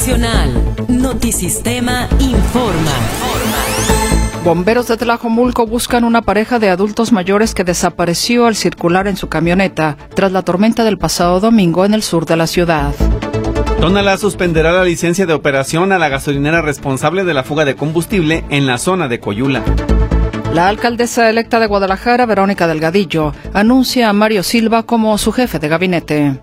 Nacional. Notisistema informa. Bomberos de Tlajomulco buscan una pareja de adultos mayores que desapareció al circular en su camioneta tras la tormenta del pasado domingo en el sur de la ciudad. Tonalá suspenderá la licencia de operación a la gasolinera responsable de la fuga de combustible en la zona de Coyula. La alcaldesa electa de Guadalajara, Verónica Delgadillo, anuncia a Mario Silva como su jefe de gabinete.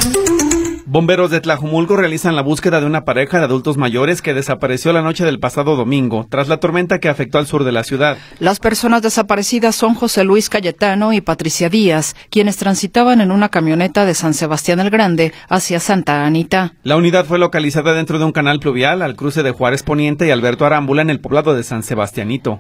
Bomberos de Tlajomulco realizan la búsqueda de una pareja de adultos mayores que desapareció la noche del pasado domingo, tras la tormenta que afectó al sur de la ciudad. Las personas desaparecidas son José Luis Cayetano y Patricia Díaz, quienes transitaban en una camioneta de San Sebastián el Grande hacia Santa Anita. La unidad fue localizada dentro de un canal pluvial al cruce de Juárez Poniente y Alberto Arámbula en el poblado de San Sebastianito.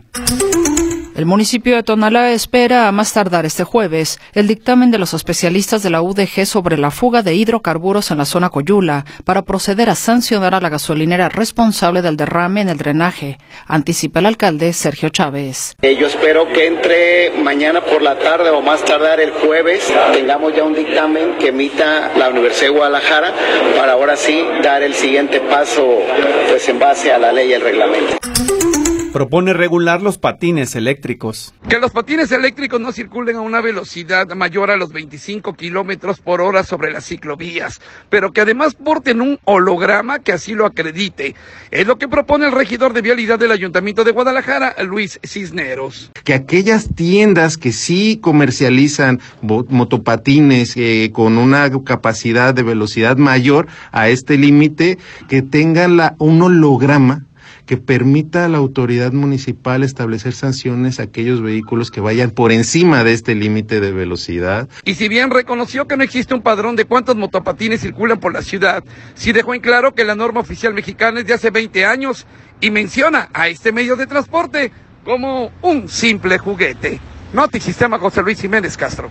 El municipio de Tonalá espera a más tardar este jueves el dictamen de los especialistas de la UDG sobre la fuga de hidrocarburos en la zona Coyula para proceder a sancionar a la gasolinera responsable del derrame en el drenaje, anticipa el alcalde Sergio Chávez. Yo espero que entre mañana por la tarde o más tardar el jueves tengamos ya un dictamen que emita la Universidad de Guadalajara para ahora sí dar el siguiente paso pues en base a la ley y el reglamento. Propone regular los patines eléctricos. Que los patines eléctricos no circulen a una velocidad mayor a los 25 kilómetros por hora sobre las ciclovías, pero que además porten un holograma que así lo acredite. Es lo que propone el regidor de Vialidad del Ayuntamiento de Guadalajara, Luis Cisneros. Que aquellas tiendas que sí comercializan motopatines con una capacidad de velocidad mayor a este límite, que tengan un holograma que permita a la autoridad municipal establecer sanciones a aquellos vehículos que vayan por encima de este límite de velocidad. Y si bien reconoció que no existe un padrón de cuántos motopatines circulan por la ciudad, sí dejó en claro que la norma oficial mexicana es de hace 20 años y menciona a este medio de transporte como un simple juguete. Notisistema, José Luis Jiménez Castro.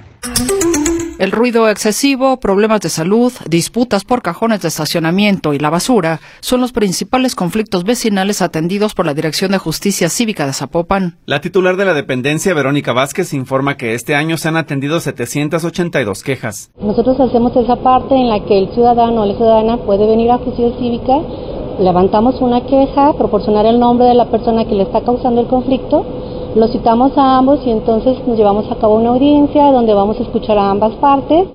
El ruido excesivo, problemas de salud, disputas por cajones de estacionamiento y la basura son los principales conflictos vecinales atendidos por la Dirección de Justicia Cívica de Zapopan. La titular de la dependencia, Verónica Vázquez, informa que este año se han atendido 782 quejas. Nosotros hacemos esa parte en la que el ciudadano o la ciudadana puede venir a Justicia Cívica, levantamos una queja, proporcionar el nombre de la persona que le está causando el conflicto, lo citamos a ambos y entonces nos llevamos a cabo una audiencia donde vamos a escuchar a ambas partes.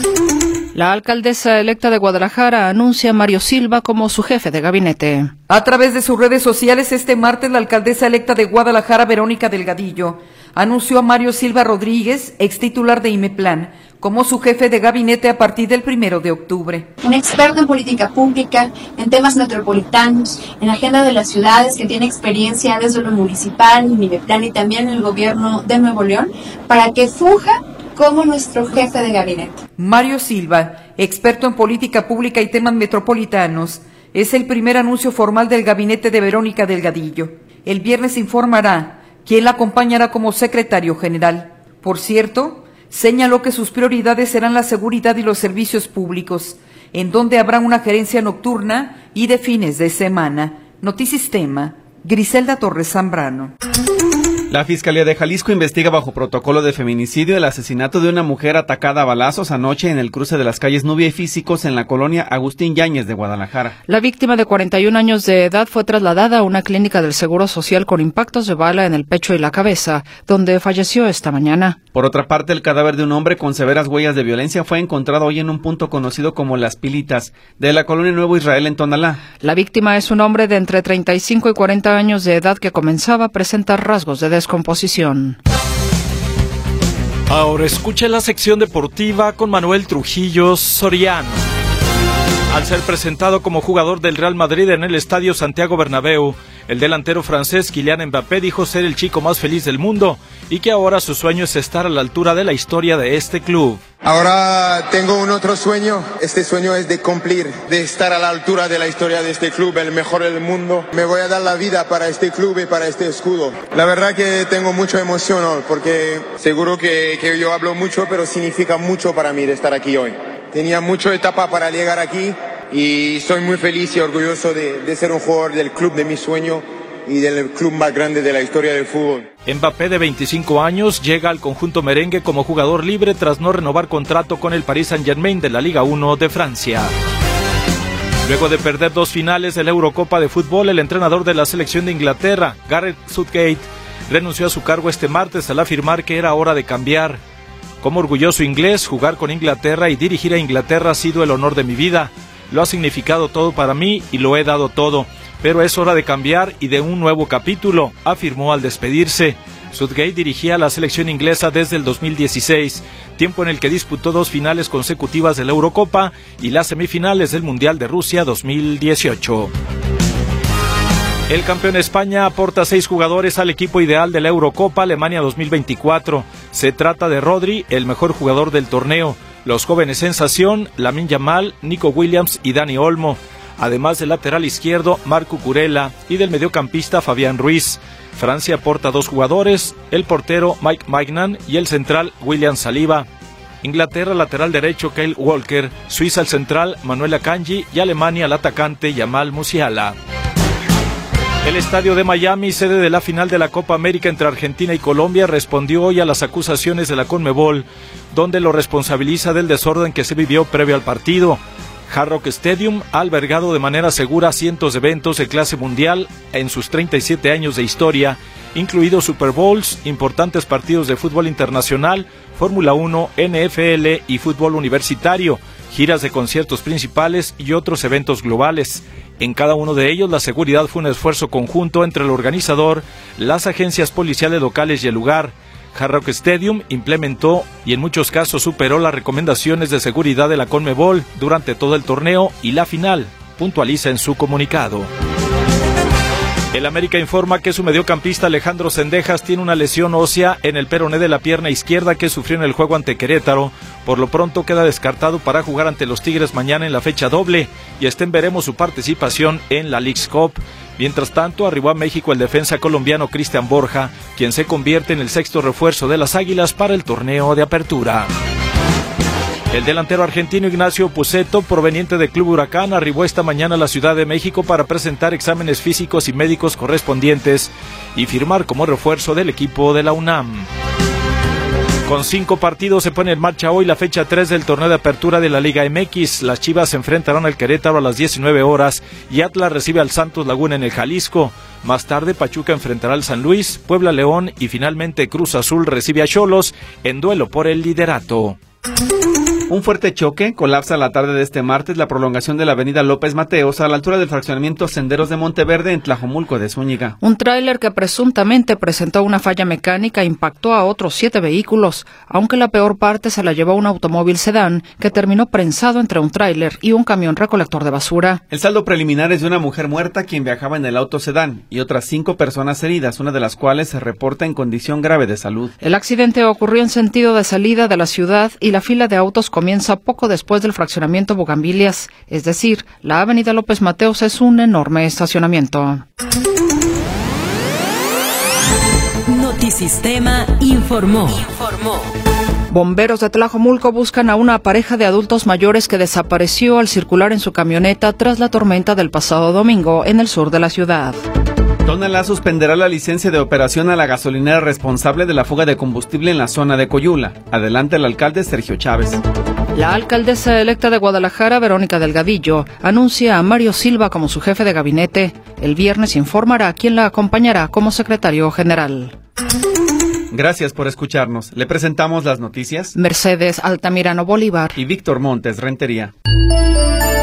La alcaldesa electa de Guadalajara anuncia a Mario Silva como su jefe de gabinete. A través de sus redes sociales este martes, la alcaldesa electa de Guadalajara, Verónica Delgadillo, anunció a Mario Silva Rodríguez, ex titular de IMEPLAN, como su jefe de gabinete a partir del 1 de octubre. Un experto en política pública, en temas metropolitanos, en agenda de las ciudades, que tiene experiencia desde lo municipal, en IMEPLAN y también en el gobierno de Nuevo León, para que funja como nuestro jefe de gabinete. Mario Silva, experto en política pública y temas metropolitanos, es el primer anuncio formal del gabinete de Verónica Delgadillo. El viernes informará quién la acompañará como secretario general. Por cierto, señaló que sus prioridades serán la seguridad y los servicios públicos, en donde habrá una gerencia nocturna y de fines de semana. Notisistema, Griselda Torres Zambrano. La Fiscalía de Jalisco investiga bajo protocolo de feminicidio el asesinato de una mujer atacada a balazos anoche en el cruce de las calles Nubia y Físicos en la colonia Agustín Yáñez de Guadalajara. La víctima de 41 años de edad fue trasladada a una clínica del Seguro Social con impactos de bala en el pecho y la cabeza, donde falleció esta mañana. Por otra parte, el cadáver de un hombre con severas huellas de violencia fue encontrado hoy en un punto conocido como Las Pilitas, de la colonia Nuevo Israel en Tonalá. La víctima es un hombre de entre 35 y 40 años de edad que comenzaba a presentar rasgos de descomposición. Ahora escuche la sección deportiva con Manuel Trujillo Soriano. Al ser presentado como jugador del Real Madrid en el Estadio Santiago Bernabéu, el delantero francés Kylian Mbappé dijo ser el chico más feliz del mundo y que ahora su sueño es estar a la altura de la historia de este club. Ahora tengo un otro sueño, este sueño es de cumplir, de estar a la altura de la historia de este club, el mejor del mundo. Me voy a dar la vida para este club y para este escudo. La verdad que tengo mucha emoción hoy, porque seguro que yo hablo mucho, pero significa mucho para mí de estar aquí hoy. Tenía mucha etapa para llegar aquí y soy muy feliz y orgulloso de ser un jugador del club de mi sueño y del club más grande de la historia del fútbol. Mbappé, de 25 años, llega al conjunto merengue como jugador libre tras no renovar contrato con el Paris Saint-Germain de la Liga 1 de Francia. Luego de perder 2 finales de la Eurocopa de fútbol, el entrenador de la selección de Inglaterra, Gareth Southgate, renunció a su cargo este martes al afirmar que era hora de cambiar. Como orgulloso inglés, jugar con Inglaterra y dirigir a Inglaterra ha sido el honor de mi vida. Lo ha significado todo para mí y lo he dado todo. Pero es hora de cambiar y de un nuevo capítulo, afirmó al despedirse. Southgate dirigía a la selección inglesa desde el 2016, tiempo en el que disputó 2 finales consecutivas de la Eurocopa y las semifinales del Mundial de Rusia 2018. El campeón España aporta 6 jugadores al equipo ideal de la Eurocopa Alemania 2024. Se trata de Rodri, el mejor jugador del torneo, los jóvenes sensación, Lamine Yamal, Nico Williams y Dani Olmo, además del lateral izquierdo Marco Kurela y del mediocampista Fabián Ruiz. Francia aporta 2 jugadores, el portero Mike Maignan y el central William Saliba. Inglaterra, lateral derecho Kyle Walker, Suiza el central Manuel Akanji y Alemania el atacante Yamal Musiala. El estadio de Miami, sede de la final de la Copa América entre Argentina y Colombia, respondió hoy a las acusaciones de la Conmebol, donde lo responsabiliza del desorden que se vivió previo al partido. Hard Rock Stadium ha albergado de manera segura cientos de eventos de clase mundial en sus 37 años de historia, incluidos Super Bowls, importantes partidos de fútbol internacional, Fórmula 1, NFL y fútbol universitario, giras de conciertos principales y otros eventos globales. En cada uno de ellos, la seguridad fue un esfuerzo conjunto entre el organizador, las agencias policiales locales y el lugar. Hard Rock Stadium implementó y en muchos casos superó las recomendaciones de seguridad de la Conmebol durante todo el torneo y la final, puntualiza en su comunicado. El América informa que su mediocampista Alejandro Cendejas tiene una lesión ósea en el peroné de la pierna izquierda que sufrió en el juego ante Querétaro. Por lo pronto queda descartado para jugar ante los Tigres mañana en la fecha doble y veremos su participación en la Leagues Cup. Mientras tanto, arribó a México el defensa colombiano Cristian Borja, quien se convierte en el 6º refuerzo de las Águilas para el torneo de apertura. El delantero argentino Ignacio Pusetto, proveniente del Club Huracán, arribó esta mañana a la Ciudad de México para presentar exámenes físicos y médicos correspondientes y firmar como refuerzo del equipo de la UNAM. Con 5 partidos se pone en marcha hoy la fecha 3 del torneo de apertura de la Liga MX. Las Chivas se enfrentarán al Querétaro a las 19 horas y Atlas recibe al Santos Laguna en el Jalisco. Más tarde Pachuca enfrentará al San Luis, Puebla León y finalmente Cruz Azul recibe a Xolos en duelo por el liderato. Un fuerte choque colapsa la tarde de este martes la prolongación de la avenida López Mateos a la altura del fraccionamiento Senderos de Monteverde en Tlajomulco de Zúñiga. Un tráiler que presuntamente presentó una falla mecánica impactó a otros 7 vehículos, aunque la peor parte se la llevó un automóvil sedán que terminó prensado entre un tráiler y un camión recolector de basura. El saldo preliminar es de una mujer muerta quien viajaba en el auto sedán y otras 5 personas heridas, una de las cuales se reporta en condición grave de salud. El accidente ocurrió en sentido de salida de la ciudad y la fila de autos comienza poco después del fraccionamiento Bugambilias, es decir, la avenida López Mateos es un enorme estacionamiento. Notisistema informó. Bomberos de Tlajomulco buscan a una pareja de adultos mayores que desapareció al circular en su camioneta tras la tormenta del pasado domingo en el sur de la ciudad. Tonalá suspenderá la licencia de operación a la gasolinera responsable de la fuga de combustible en la zona de Coyula. Adelante el alcalde Sergio Chávez. La alcaldesa electa de Guadalajara, Verónica Delgadillo, anuncia a Mario Silva como su jefe de gabinete. El viernes informará quién la acompañará como secretario general. Gracias por escucharnos. Le presentamos las noticias. Mercedes Altamirano Bolívar y Víctor Montes Rentería.